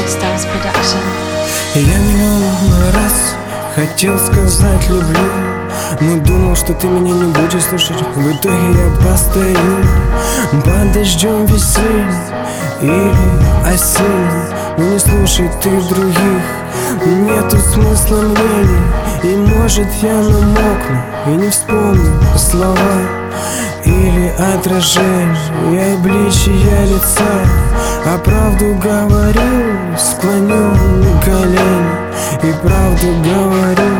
Music Stars Production. Я миллион раз хотел сказать люблю, но думал, что ты меня не будешь слушать. В итоге я постою под дождем весенним или осенним, но не слушай ты других, нету смысла мнений. И может я намокну и не вспомню слова или отражение обличия лица, а правду говорю, склоню колени. И правду говорю,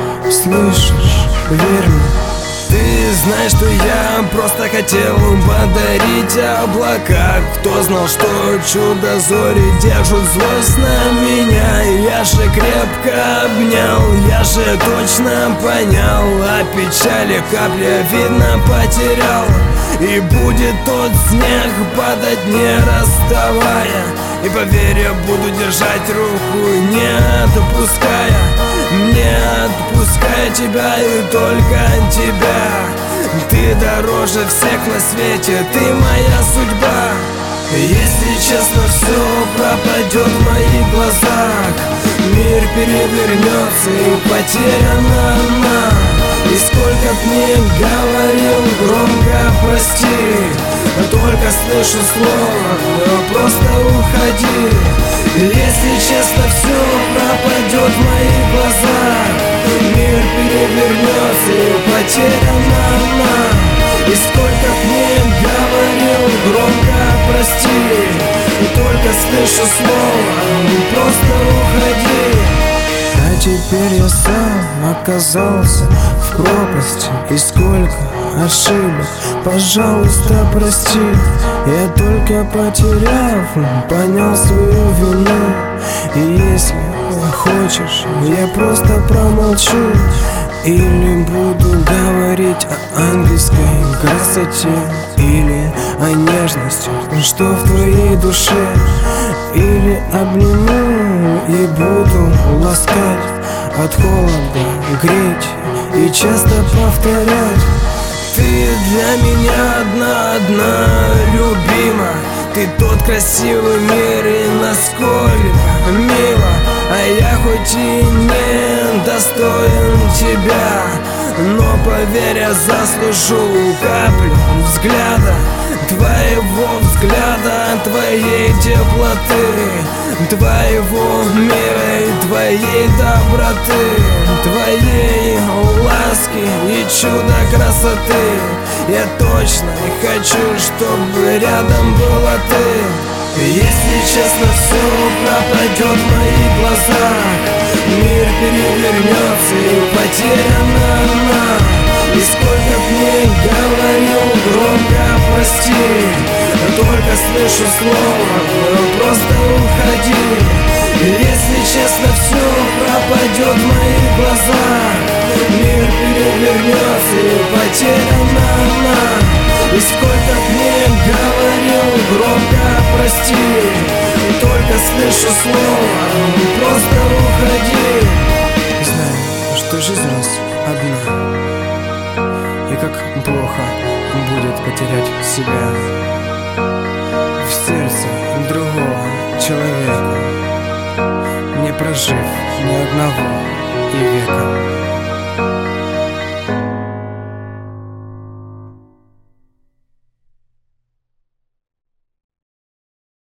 слышишь, верь мне. Ты знаешь, что я просто хотел подарить облака. Кто знал, что чудо зори держат злость на меня? Я же крепко обнял, я же точно понял, а печали капля, видно, потерял. И будет тот снег падать, не расставая. И поверь, я буду держать руку, не отпуская, не отпуская тебя и только тебя. Ты дороже всех на свете, ты моя судьба. Если честно, все пропадет в моих глазах. Мир перевернется и потеряна она. И сколько б мне говорил громко прости, только слышу слово, просто уходи. Если честно, все пропадет в моих глазах. Мир перевернется и потеряна она. И сколько б мне говорил громко прости, только слышу слово, просто уходи. А теперь я сам оказался в пропасти, и сколько ошибок, пожалуйста, прости. Я только потеряв, понял свою вину. И если хочешь, я просто промолчу или буду говорить о ангельской красоте, или о нежности, что в твоей душе. Или обниму и буду ласкать, от холода греть и часто повторять. Ты для меня одна, любима. Ты тот красивый мир, и насколько мило. А я хоть и не достоин тебя, но поверь, я заслужу каплю взгляда, твоего взгляда, твоей теплоты, твоего мира и твоей доброты, твоей ласки и чудо красоты. Я точно хочу, чтобы рядом была ты. Если честно, все пропадет в моих глазах. Мир перевернется и потеряна она. И сколько б мне говорил громко прости, только слышу слово, просто уходи. Если честно, все пропадет в моих глазах. Мир перевернется и потеряна она. И сколько б мне говорил громко прости, только слышу слово, просто уходи. Знаю, что жизнь у нас одна, и как плохо будет потерять себя в сердце другого человека, не прожив ни одного и века.